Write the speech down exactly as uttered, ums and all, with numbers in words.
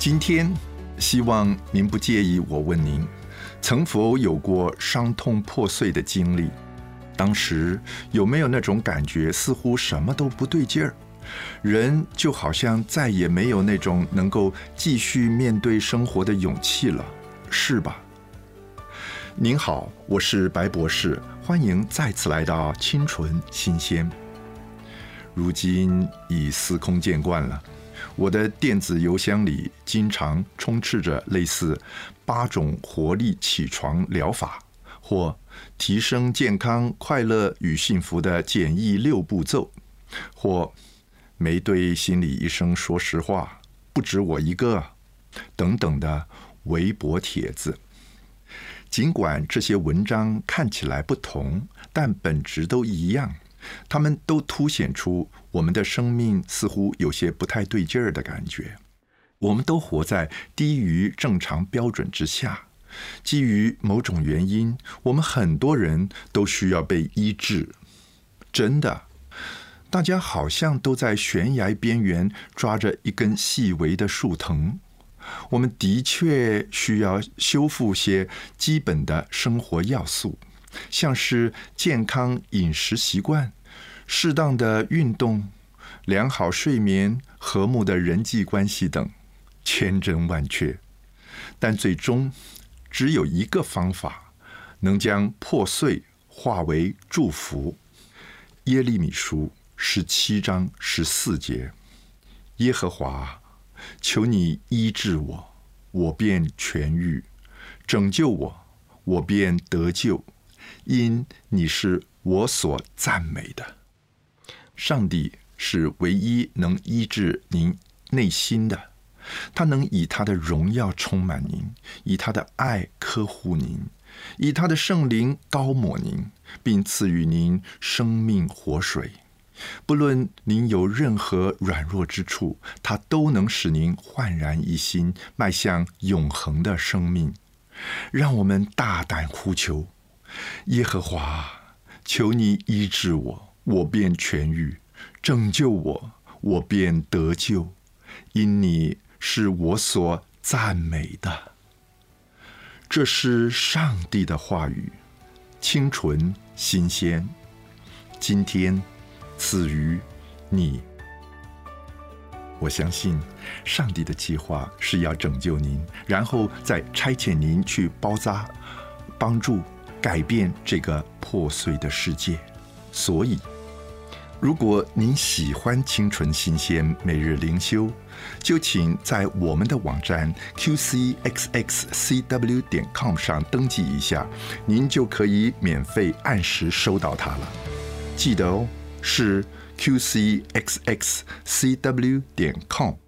今天希望您不介意我问您，曾否有过伤痛破碎的经历？当时有没有那种感觉，似乎什么都不对劲儿，人就好像再也没有那种能够继续面对生活的勇气了，是吧？您好，我是白博士，欢迎再次来到清纯新鲜。如今已司空见惯了，我的电子邮箱里经常充斥着类似八种活力起床疗法，或提升健康、快乐与幸福的简易六步骤，或没对心理医生说实话，不止我一个，等等的微博帖子。尽管这些文章看起来不同，但本质都一样，它们都凸显出我们的生命似乎有些不太对劲儿的感觉。我们都活在低于正常标准之下，基于某种原因，我们很多人都需要被医治。真的，大家好像都在悬崖边缘抓着一根细微的树藤。我们的确需要修复些基本的生活要素，像是健康饮食习惯、适当的运动、良好睡眠、和睦的人际关系等，千真万确。但最终只有一个方法能将破碎化为祝福。耶利米书十七章十四节，耶和华，求你医治我，我便痊愈；拯救我，我便得救，因你是我所赞美的。上帝是唯一能医治您内心的，他能以他的荣耀充满您，以他的爱呵护您，以他的圣灵膏抹您，并赐予您生命活水。不论您有任何软弱之处，他都能使您焕然一新，迈向永恒的生命。让我们大胆呼求，耶和华，求你医治我，我便痊愈；拯救我，我便得救，因你是我所赞美的。这是上帝的话语，清纯新鲜，今天赐予你。我相信上帝的计划是要拯救您，然后再差遣您去包扎、帮助、改变这个破碎的世界。所以如果您喜欢清纯新鲜每日灵修，就请在我们的网站 Q C X X C W 点 com 上登记一下，您就可以免费按时收到它了。记得哦，是 Q C X X C W 点 com。